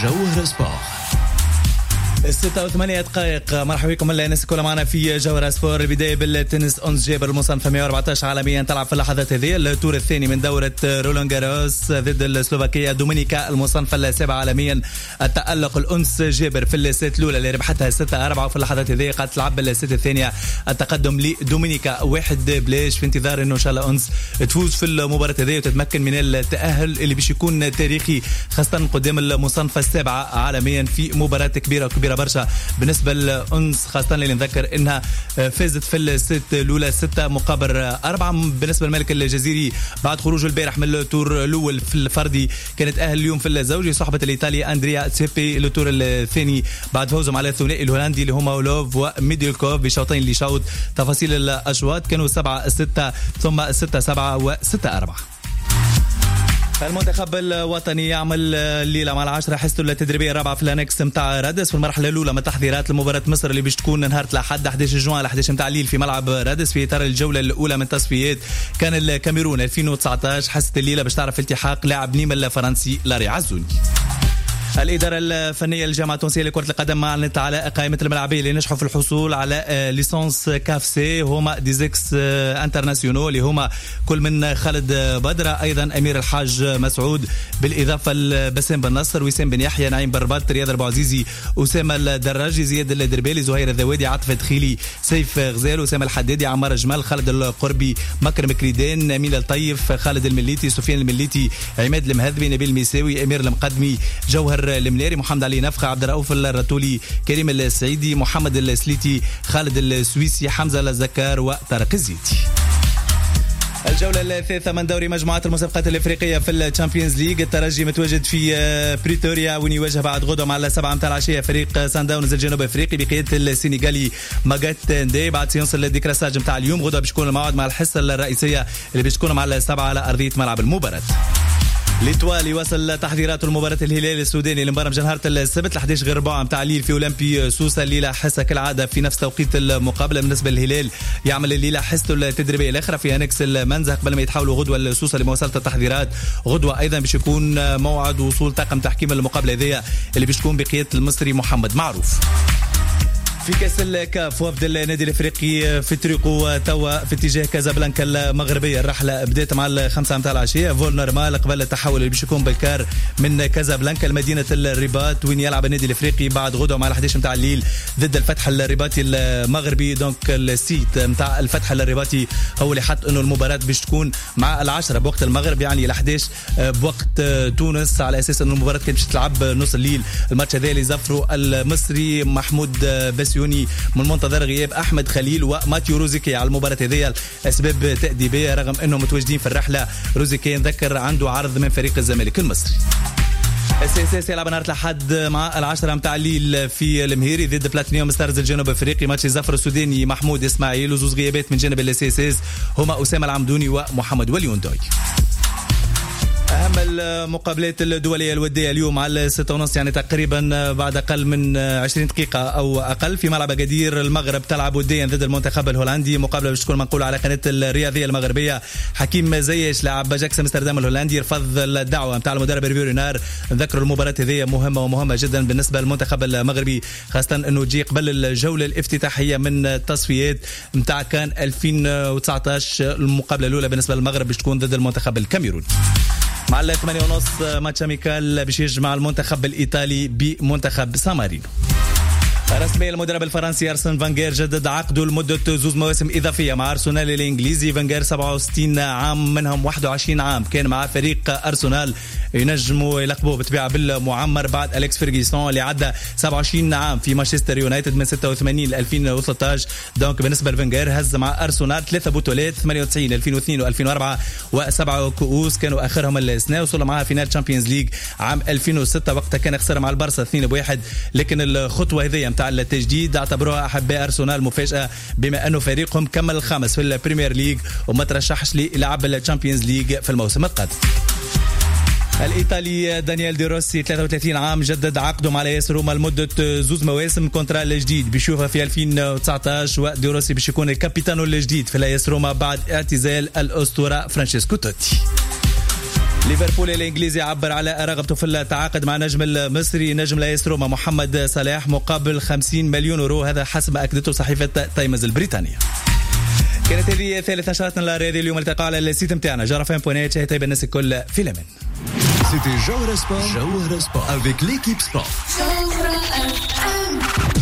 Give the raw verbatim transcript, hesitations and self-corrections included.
جوهر سبور. ستة وثمانية دقائق. مرحبا بكم الناس كلها معنا في جوهر سبور. البداية بالتنس. أنس جابر المصنفة مئة وأربعة عشر عالميا تلعب في اللحظات هذه التور الثاني من دورة رولان جاروس ضد السلوفاكية دومينيكا المصنفة السابعة عالميا. التألق الأنس جابر في الست الأولى اللي ربحتها ستة أربعة وفي اللحظات هذه قاعد تلعب بالست الثانية التقدم لدومينيكا واحد بلاش في انتظار إنه إن شاء الله أنس تفوز في المباراة هذه وتتمكن من التأهل اللي بيش يكون تاريخي خاصة قدام المصنفة السابعة عالميا في مباراة كبيرة كبيرة برشا بالنسبة لأنس خاصة اللي نذكر إنها فازت في الست الأولى ستة مقابل أربعة. بالنسبة للملك الجزيري بعد خروجه البارح من التور الأول في الفردي كانت أهل اليوم في الزوجي صحبة الإيطالي أندريا تسيبي التور الثاني بعد فوزهم على الثنائي الهولندي اللي هما أولوف وميديلكوف بشوطين اللي شوط. تفاصيل الأشواط كانوا سبعة ستة ثم ستة سبعة وستة أربعة. المنتخب الوطني يعمل الليلة مع العشرة حصته التدريبية الرابعة في الانكس متاع رادس في المرحلة الأولى من تحضيرات لمباراة مصر اللي باش تكون نهار الأحد أحد عشر جوان أحد عشر متاع الليل في ملعب رادس في إطار الجولة الأولى من تصفيات كان الكاميرون ألفين وتسعة عشر. حصة الليلة باش تعرف التحاق لاعب نيم الفرنسي لاري عزوني. الإدارة الفنية للجامعة التونسية لكرة القدم أعلنت على قائمة الملاعبية اللي نجحوا في الحصول على ليسانس كاف سي هما ديزيكس انترناسيونال اللي هما كل من خالد بدرة أيضا أمير الحاج مسعود بالإضافة لبسام بن نصر وسام بن يحيى نعيم برباط رياض البوعزيزي أسامة الدراجي زياد الدربالي زهير الذوادي عاطف دخيلي سيف غزال أسامة الحدادي عمار جمال خالد القربي مكرم كريدان أمين الطيف خالد المليتي سفيان المليتي عماد المهذبي نبيل الميساوي أمير المقدمي جوهر المنيري محمد علي نفخة عبد الرؤوف الرتولي كريم السعيدي محمد السليتي خالد السويسي حمزة الزكار وطارق الزيتي. الجولة الثالثة من دوري مجموعات المسابقات الإفريقية في الشامبيونز ليج. الترجي متواجد في بريتوريا وين يواجه بعد غدوة مع السبعة متاع العشية فريق سان داونز الجنوب أفريقي بقيادة السنغالي ماغات ندي بعد سيونس الديكراساج متاع اليوم. غدوة باش تكون الموعد مع الحصة الرئيسية اللي باش تكون مع السبعة على أرضية ملعب المباراة. ليتوال يواصل تحضيرات المباراة الهلال السوداني اللي مباراه نهار السبت أحد عشر غير ربع متاع الليل في أولمبي سوسة. الليلة حصة كالعادة في نفس توقيت المقابلة. بالنسبة للهلال يعمل الليلة حصته التدريبية الأخرى في أنكس المنزه قبل ما يتحولوا غدوة لسوسة لمواصلة التحضيرات. غدوة أيضا باش يكون موعد وصول طاقم تحكيم المقابلة هذه اللي باش تكون بقيادة المصري محمد معروف. في كاس الكاف وفد النادي الافريقي في طريقه توا في اتجاه كازابلانكا المغربيه. الرحله بدات مع الخمسة متاع العشيه فول نورمال قبل التحول اللي باش يكون بالكار من كازابلانكا لمدينه الرباط وين يلعب النادي الافريقي بعد غدوه مع الحديش متاع الليل ضد الفتح الرباطي المغربي. دونك السيت متاع الفتح الرباطي هو اللي حط انه المباراه باش تكون مع العشرة بوقت المغرب يعني الحديش بوقت تونس على اساس انه المباراه كانت باش تلعب نص الليل. الماتش هذا اللي زفروا المصري محمود بس من منتظر غياب أحمد خليل وماتيو روزيكي على المباراة هذه أسباب تأديبية رغم أنهم متواجدين في الرحلة. روزيكي نذكر عنده عرض من فريق الزمالك المصري. السياسي يلعب نهار الأحد مع العشرة متاع الليل في المهيري ضد بلاتينيوم ستارز الجنوب افريقي. ماتش زفر السوداني محمود اسماعيل وزوز غيابات من جانب السياسي هما أسامة العمدوني ومحمد وليوندوي. أهم المقابلات الدولية الودية اليوم على ستة ونص يعني تقريبا بعد أقل من عشرين دقيقة أو أقل في ملعب أكادير المغرب تلعب وديا ضد المنتخب الهولندي. مقابلة باش تكون منقولة على قناة الرياضية المغربية. حكيم زيش لاعب جاكس امستردام الهولندي رفض الدعوة متاع المدرب ريبيري نار. نذكر المباراة هذه مهمة ومهمة جدا بالنسبة للمنتخب المغربي خاصة أنه تجي قبل الجولة الافتتاحية من التصفيات متاع كان ألفين وتسعة عشر. المقابلة الأولى بالنسبة للمغرب باش تكون ضد المنتخب الكاميروني. مع الثمانية ونص ماتش أميكال باش يجمع المنتخب الإيطالي بمنتخب سان مارينو. رسميا المدرب الفرنسي أرسن فانغير جدد عقده لمدة زوز مواسم إضافية مع أرسنال الإنجليزي. فانغير سبعة وستين عام منهم واحد وعشرين عام كان مع فريق أرسنال ينجموا يلقبوه بالطبيعة بالمعمر بعد أليكس فيرغسون اللي عدى سبعة وعشرين عام في مانشستر يونايتد من ستة وثمانين ل ألفين وثلاثة عشر. دونك بالنسبة لفانغير هز مع أرسنال ثلاثة بطولات ثمانية وتسعين ألفين واثنين وألفين وأربعة وسبعة كؤوس كانوا آخرهم السنة. وصلوا معها فينال تشامبيونز ليج عام ألفين وستة وقتها كان خسر مع البارسا اثنين بواحد. لكن الخطوة هذه متاع التجديد اعتبروها أحباء أرسنال مفاجأة بما أنه فريقهم كمل الخامس في البريمير ليج وما ترشحش للعب الشامبيونز ليج في الموسم القادم. الإيطالي دانيال دي روسي ثلاثة وثلاثين عام جدد عقده مع لاس روما لمدة زوز مواسم كونترا الجديد بيشوفها في ألفين وتسعة عشر. ودي روسي باش يكون الكابيتانو الجديد في لاس روما بعد اعتزال الأسطورة فرانشيسكو توتي. ليفربول الانجليزي عبر على رغبته في التعاقد مع نجم المصري نجم لايس روما محمد صلاح مقابل خمسين مليون يورو، هذا حسب ما اكدته صحيفه تايمز البريطانيه. كانت هذه ثالث نشراتنا الرياضية اليوم. التقاء على السيت نتاعنا جرافين بوينت. شاهد طيب الناس الكل في لمن. C'était Jawhara Sport, Jawhara Sport avec l'équipe sport.